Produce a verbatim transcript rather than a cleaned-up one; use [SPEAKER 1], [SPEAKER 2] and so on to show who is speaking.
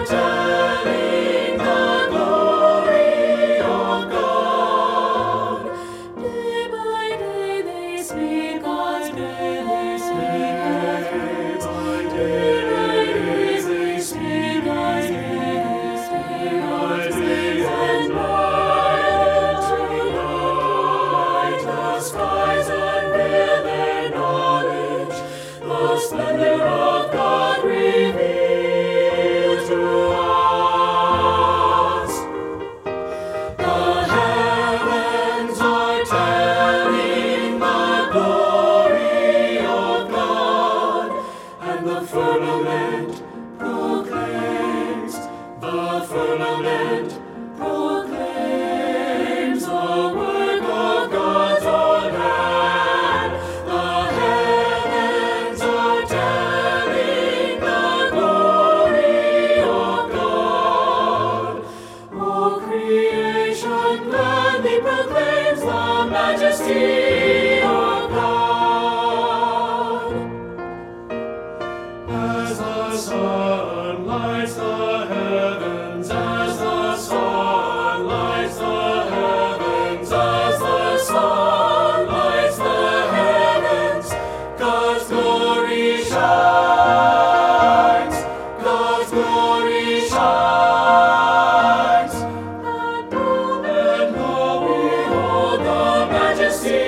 [SPEAKER 1] telling the glory of God. Day by day they speak God's praise. Day by day they speak God's praise. Day by day and night to night the skies unveil their knowledge, the splendor of God revealed to us. The heavens are telling the glory of God, and the firmament proclaims, the firmament proclaims the work of God's own hand. The heavens are telling the glory of God. All creation gladly proclaims the majesty of God. As the sun lights the heavens, as the sun lights the heavens, as the sun lights the heavens, God's glory shines, God's glory shines. And lo, and lo, behold the majesty